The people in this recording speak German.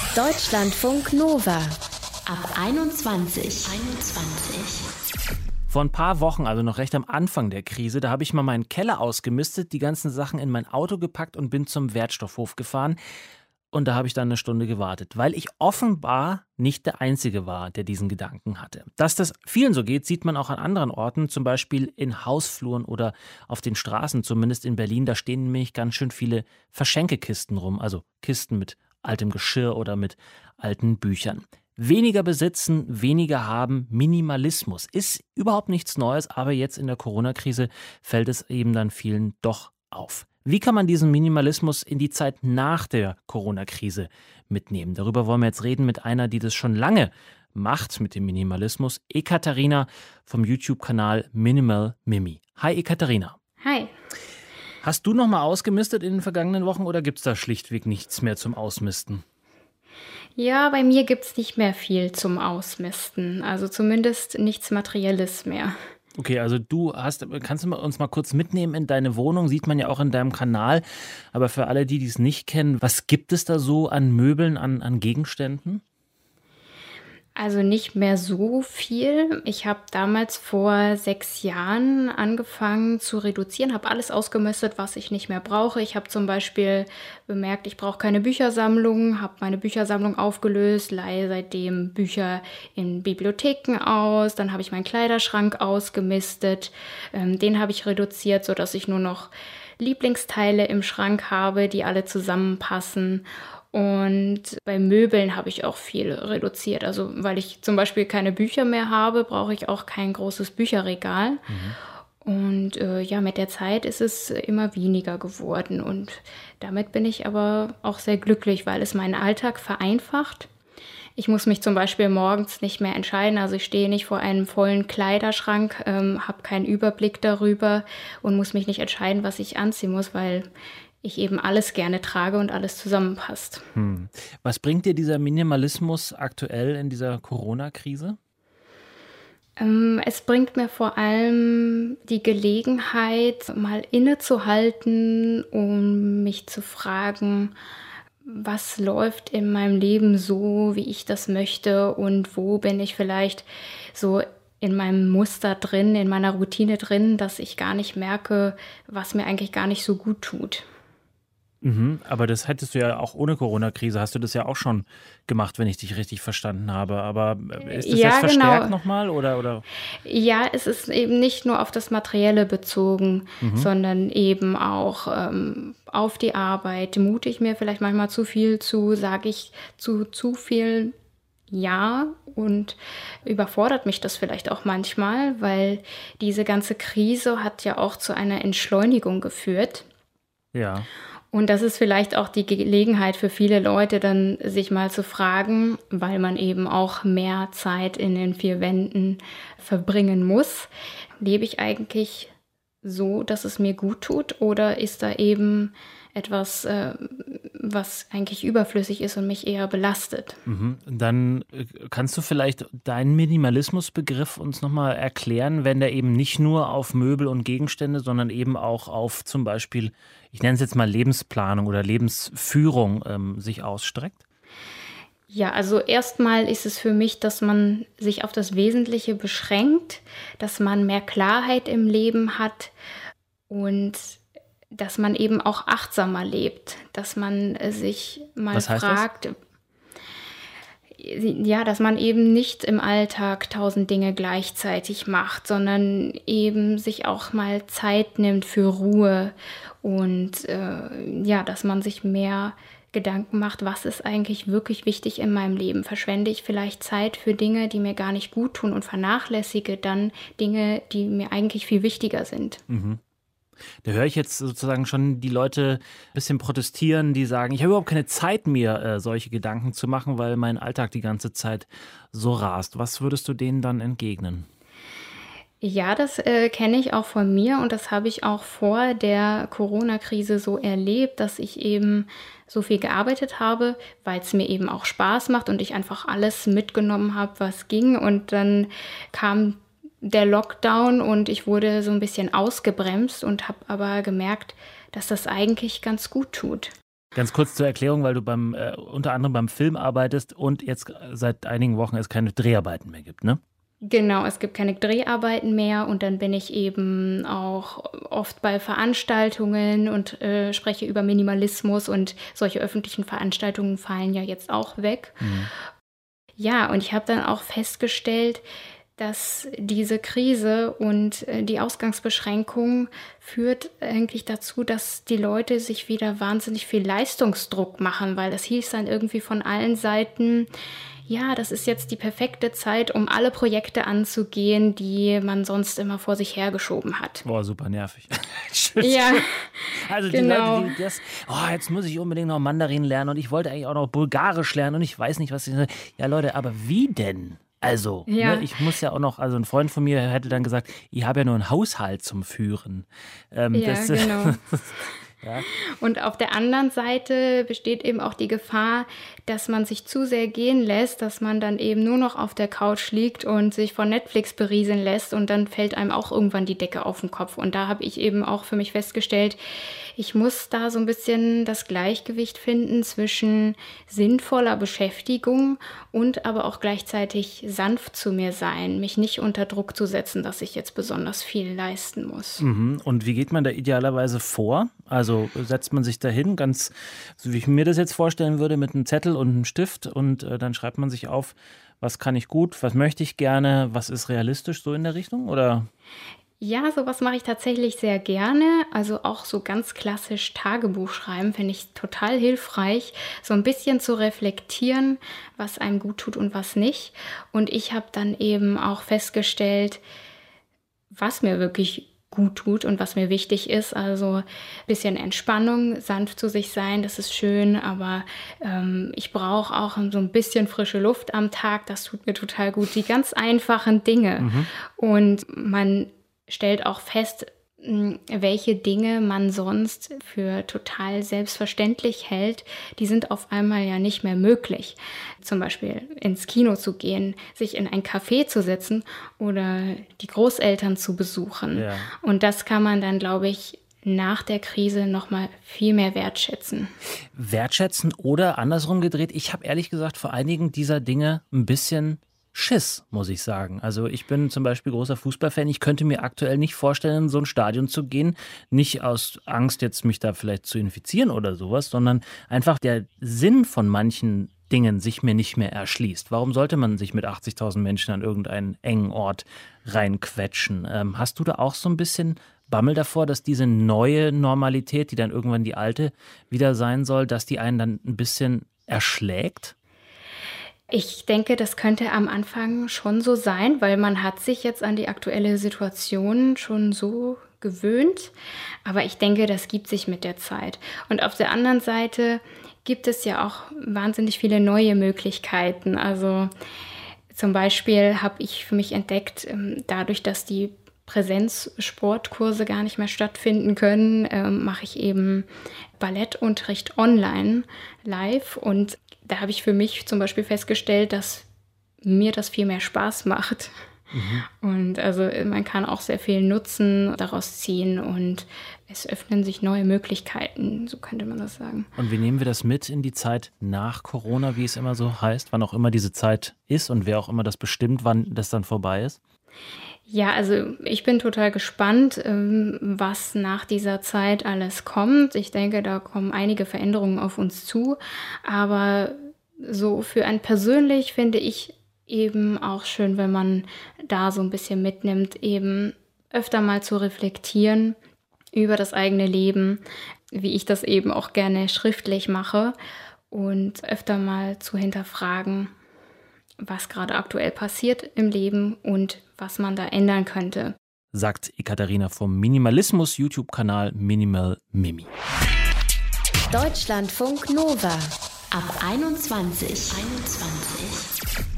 Deutschlandfunk Nova ab 21. Vor ein paar Wochen, also noch recht am Anfang der Krise, da habe ich mal meinen Keller ausgemistet, die ganzen Sachen in mein Auto gepackt und bin zum Wertstoffhof gefahren. Und da habe ich dann eine Stunde gewartet, weil ich offenbar nicht der Einzige war, der diesen Gedanken hatte. Dass das vielen so geht, sieht man auch an anderen Orten, zum Beispiel in Hausfluren oder auf den Straßen, zumindest in Berlin. Da stehen nämlich ganz schön viele Verschenkekisten rum, also Kisten mit altem Geschirr oder mit alten Büchern. Weniger besitzen, weniger haben, Minimalismus ist überhaupt nichts Neues, aber jetzt in der Corona-Krise fällt es eben dann vielen doch auf. Wie kann man diesen Minimalismus in die Zeit nach der Corona-Krise mitnehmen? Darüber wollen wir jetzt reden mit einer, die das schon lange macht mit dem Minimalismus, Ekaterina vom YouTube-Kanal Minimal Mimi. Hi Ekaterina. Hi. Hast du noch mal ausgemistet in den vergangenen Wochen oder gibt es da schlichtweg nichts mehr zum Ausmisten? Ja, bei mir gibt es nicht mehr viel zum Ausmisten, also zumindest nichts Materielles mehr. Okay, also kannst du uns mal kurz mitnehmen in deine Wohnung, sieht man ja auch in deinem Kanal, aber für alle, die es nicht kennen, was gibt es da so an Möbeln, an Gegenständen? Also nicht mehr so viel. Ich habe damals vor 6 Jahren angefangen zu reduzieren, habe alles ausgemistet, was ich nicht mehr brauche. Ich habe zum Beispiel bemerkt, ich brauche keine Büchersammlung, habe meine Büchersammlung aufgelöst, leihe seitdem Bücher in Bibliotheken aus. Dann habe ich meinen Kleiderschrank ausgemistet. Den habe ich reduziert, sodass ich nur noch Lieblingsteile im Schrank habe, die alle zusammenpassen. Und bei Möbeln habe ich auch viel reduziert. Also weil ich zum Beispiel keine Bücher mehr habe, brauche ich auch kein großes Bücherregal. Und mit der Zeit ist es immer weniger geworden. Und damit bin ich aber auch sehr glücklich, weil es meinen Alltag vereinfacht. Ich muss mich zum Beispiel morgens nicht mehr entscheiden. Also ich stehe nicht vor einem vollen Kleiderschrank, habe keinen Überblick darüber und muss mich nicht entscheiden, was ich anziehen muss, weil ich eben alles gerne trage und alles zusammenpasst. Was bringt dir dieser Minimalismus aktuell in dieser Corona-Krise? Es bringt mir vor allem die Gelegenheit, mal innezuhalten, um mich zu fragen, was läuft in meinem Leben so, wie ich das möchte und wo bin ich vielleicht so in meinem Muster drin, in meiner Routine drin, dass ich gar nicht merke, was mir eigentlich gar nicht so gut tut. Aber das hättest du ja auch ohne Corona-Krise, hast du das ja auch schon gemacht, wenn ich dich richtig verstanden habe. Aber ist das jetzt verstärkt nochmal? Oder? Ja, es ist eben nicht nur auf das Materielle bezogen, sondern eben auch auf die Arbeit. Mute ich mir vielleicht manchmal zu viel zu, sage ich zu viel ja und überfordert mich das vielleicht auch manchmal, weil diese ganze Krise hat ja auch zu einer Entschleunigung geführt. Ja. Und das ist vielleicht auch die Gelegenheit für viele Leute, dann sich mal zu fragen, weil man eben auch mehr Zeit in den 4 Wänden verbringen muss. Lebe ich eigentlich so, dass es mir gut tut, oder ist da eben etwas, was eigentlich überflüssig ist und mich eher belastet? Dann kannst du vielleicht deinen Minimalismusbegriff uns nochmal erklären, wenn der eben nicht nur auf Möbel und Gegenstände, sondern eben auch auf zum Beispiel, ich nenne es jetzt mal Lebensplanung oder Lebensführung sich ausstreckt? Ja, also erstmal ist es für mich, dass man sich auf das Wesentliche beschränkt, dass man mehr Klarheit im Leben hat und dass man eben auch achtsamer lebt, dass man sich mal fragt, ja, dass man eben nicht im Alltag 1000 Dinge gleichzeitig macht, sondern eben sich auch mal Zeit nimmt für Ruhe und dass man sich mehr Gedanken macht, was ist eigentlich wirklich wichtig in meinem Leben? Verschwende ich vielleicht Zeit für Dinge, die mir gar nicht gut tun und vernachlässige dann Dinge, die mir eigentlich viel wichtiger sind? Da höre ich jetzt sozusagen schon die Leute ein bisschen protestieren, die sagen, ich habe überhaupt keine Zeit, mir solche Gedanken zu machen, weil mein Alltag die ganze Zeit so rast. Was würdest du denen dann entgegnen? Ja, das kenne ich auch von mir und das habe ich auch vor der Corona-Krise so erlebt, dass ich eben so viel gearbeitet habe, weil es mir eben auch Spaß macht und ich einfach alles mitgenommen habe, was ging. Und dann kam der Lockdown und ich wurde so ein bisschen ausgebremst und habe aber gemerkt, dass das eigentlich ganz gut tut. Ganz kurz zur Erklärung, weil du unter anderem beim Film arbeitest und jetzt seit einigen Wochen es keine Dreharbeiten mehr gibt, ne? Genau, es gibt keine Dreharbeiten mehr und dann bin ich eben auch oft bei Veranstaltungen und spreche über Minimalismus und solche öffentlichen Veranstaltungen fallen ja jetzt auch weg. Mhm. Ja, und ich habe dann auch festgestellt, dass diese Krise und die Ausgangsbeschränkung führt eigentlich dazu, dass die Leute sich wieder wahnsinnig viel Leistungsdruck machen, weil es hieß dann irgendwie von allen Seiten, ja, das ist jetzt die perfekte Zeit, um alle Projekte anzugehen, die man sonst immer vor sich hergeschoben hat. Boah, super nervig. Ja, also genau. Die Leute, die jetzt muss ich unbedingt noch Mandarin lernen und ich wollte eigentlich auch noch Bulgarisch lernen und ich weiß nicht, was ich... Ja, Leute, aber wie denn? Also, ja. Ne, ich muss ja auch noch, also ein Freund von mir hätte dann gesagt, ich habe ja nur einen Haushalt zum Führen. Genau. Ja. Und auf der anderen Seite besteht eben auch die Gefahr, dass man sich zu sehr gehen lässt, dass man dann eben nur noch auf der Couch liegt und sich von Netflix berieseln lässt und dann fällt einem auch irgendwann die Decke auf den Kopf. Und da habe ich eben auch für mich festgestellt, ich muss da so ein bisschen das Gleichgewicht finden zwischen sinnvoller Beschäftigung und aber auch gleichzeitig sanft zu mir sein, mich nicht unter Druck zu setzen, dass ich jetzt besonders viel leisten muss. Mhm. Und wie geht man da idealerweise vor? Also setzt man sich dahin, ganz so wie ich mir das jetzt vorstellen würde, mit einem Zettel und einem Stift und dann schreibt man sich auf, was kann ich gut, was möchte ich gerne, was ist realistisch so in der Richtung, oder? Ja, sowas mache ich tatsächlich sehr gerne. Also auch so ganz klassisch Tagebuch schreiben finde ich total hilfreich, so ein bisschen zu reflektieren, was einem gut tut und was nicht. Und ich habe dann eben auch festgestellt, was mir wirklich gut tut und was mir wichtig ist. Also ein bisschen Entspannung, sanft zu sich sein, das ist schön, aber ich brauche auch so ein bisschen frische Luft am Tag, das tut mir total gut. Die ganz einfachen Dinge. Mhm. Und man stellt auch fest, welche Dinge man sonst für total selbstverständlich hält, die sind auf einmal ja nicht mehr möglich. Zum Beispiel ins Kino zu gehen, sich in ein Café zu setzen oder die Großeltern zu besuchen. Ja. Und das kann man dann, glaube ich, nach der Krise nochmal viel mehr wertschätzen. Wertschätzen oder andersrum gedreht, ich habe ehrlich gesagt vor einigen dieser Dinge ein bisschen Schiss, muss ich sagen. Also ich bin zum Beispiel großer Fußballfan. Ich könnte mir aktuell nicht vorstellen, in so ein Stadion zu gehen. Nicht aus Angst, jetzt mich da vielleicht zu infizieren oder sowas, sondern einfach der Sinn von manchen Dingen sich mir nicht mehr erschließt. Warum sollte man sich mit 80.000 Menschen an irgendeinen engen Ort reinquetschen? Hast du da auch so ein bisschen Bammel davor, dass diese neue Normalität, die dann irgendwann die alte wieder sein soll, dass die einen dann ein bisschen erschlägt? Ich denke, das könnte am Anfang schon so sein, weil man hat sich jetzt an die aktuelle Situation schon so gewöhnt. Aber ich denke, das gibt sich mit der Zeit. Und auf der anderen Seite gibt es ja auch wahnsinnig viele neue Möglichkeiten. Also zum Beispiel habe ich für mich entdeckt, dadurch, dass die Präsenzsportkurse gar nicht mehr stattfinden können, mache ich eben Ballettunterricht online, live. Und da habe ich für mich zum Beispiel festgestellt, dass mir das viel mehr Spaß macht. Mhm. Und also man kann auch sehr viel Nutzen daraus ziehen und es öffnen sich neue Möglichkeiten, so könnte man das sagen. Und wie nehmen wir das mit in die Zeit nach Corona, wie es immer so heißt, wann auch immer diese Zeit ist und wer auch immer das bestimmt, wann das dann vorbei ist? Ja, also ich bin total gespannt, was nach dieser Zeit alles kommt. Ich denke, da kommen einige Veränderungen auf uns zu. Aber so für einen persönlich finde ich eben auch schön, wenn man da so ein bisschen mitnimmt, eben öfter mal zu reflektieren über das eigene Leben, wie ich das eben auch gerne schriftlich mache und öfter mal zu hinterfragen, was gerade aktuell passiert im Leben und was man da ändern könnte. Sagt Ekaterina vom Minimalismus-YouTube-Kanal Minimal Mimi. Deutschlandfunk Nova ab 21.